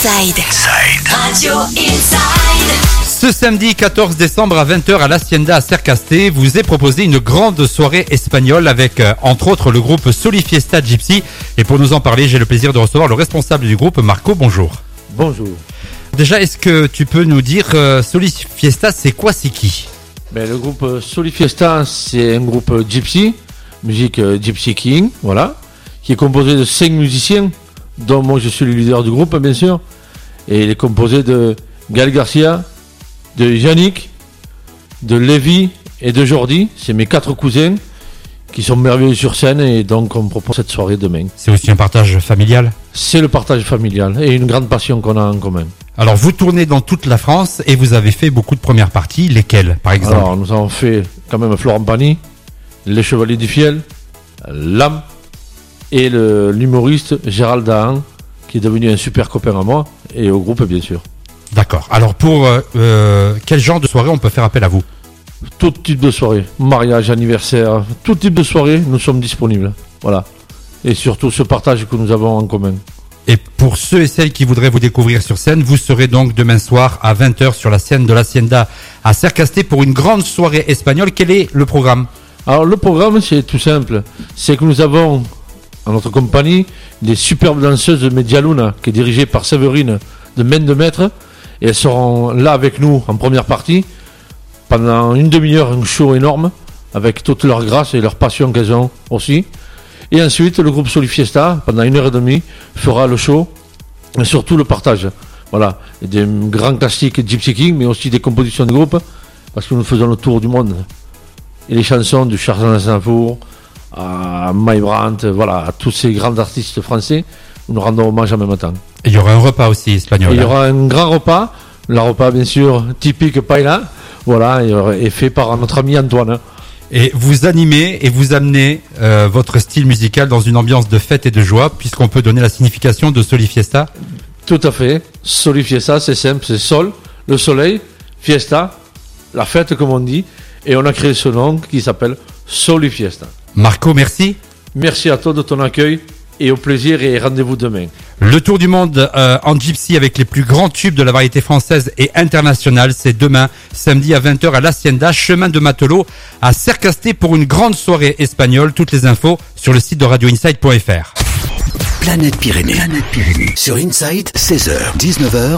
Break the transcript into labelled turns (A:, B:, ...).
A: Inside. Radio Inside.
B: Ce samedi 14 décembre à 20h à l'Hacienda à Cercasté, vous est proposé une grande soirée espagnole avec, entre autres, le groupe Solifiesta Gypsy. Et pour nous en parler, j'ai le plaisir de recevoir le responsable du groupe, Marco. Bonjour.
C: Bonjour.
B: Déjà, est-ce que tu peux nous dire, Solifiesta, c'est quoi, c'est qui?
C: Le groupe Solifiesta, c'est un groupe gypsy, musique Gypsy King, voilà, qui est composé de 5 musiciens, dont moi je suis le leader du groupe, bien sûr. Et il est composé de Gaël Garcia, de Yannick, de Lévi et de Jordi. C'est mes 4 cousins qui sont merveilleux sur scène et donc on propose cette soirée demain.
B: C'est aussi un partage familial?
C: C'est le partage familial et une grande passion qu'on a en commun.
B: Alors vous tournez dans toute la France et vous avez fait beaucoup de premières parties. Lesquelles, par exemple?
C: Alors nous avons fait quand même Florent Pagny, Les Chevaliers du Fiel, L'Âme et l'humoriste Gérald Dahan, qui est devenu un super copain à moi et au groupe bien sûr.
B: D'accord. Alors pour quel genre de soirée on peut faire appel à vous?
C: Tout type de soirée, mariage, anniversaire, tout type de soirée, nous sommes disponibles. Voilà. Et surtout ce partage que nous avons en commun.
B: Et pour ceux et celles qui voudraient vous découvrir sur scène, vous serez donc demain soir à 20h sur la scène de l'Hacienda à Cercasté pour une grande soirée espagnole. Quel est le programme?
C: Alors le programme c'est tout simple. C'est que nous avons en notre compagnie des superbes danseuses de Medialuna qui est dirigée par Séverine de Main de Maître. Et elles seront là avec nous en première partie pendant une demi-heure, un show énorme avec toute leur grâce et leur passion qu'elles ont aussi. Et ensuite, le groupe Solifiesta, pendant 1h30, fera le show et surtout le partage. Voilà, et des grands classiques Gypsy King, mais aussi des compositions de groupe, parce que nous faisons le tour du monde. Et les chansons de Charles Aznavour à Mike Brandt, voilà, à tous ces grands artistes français, nous rendons hommage en même temps.
B: Et il y aura un repas aussi espagnol.
C: Et il y aura un grand repas, le repas bien sûr typique paella, voilà, et fait par notre ami Antoine.
B: Et vous animez et vous amenez votre style musical dans une ambiance de fête et de joie, puisqu'on peut donner la signification de Solifiesta.
C: Tout à fait. Solifiesta, c'est simple, c'est sol, le soleil, fiesta, la fête comme on dit, et on a créé ce nom qui s'appelle Solifiesta.
B: Marco, merci.
C: Merci à toi de ton accueil et au plaisir et rendez-vous demain.
B: Le tour du monde en gypsy avec les plus grands tubes de la variété française et internationale, c'est demain, samedi à 20h à l'Hacienda, chemin de Matelot, à Cercasté pour une grande soirée espagnole. Toutes les infos sur le site de radioinside.fr.
A: Planète Pyrénées. Sur Inside, 16h, 19h.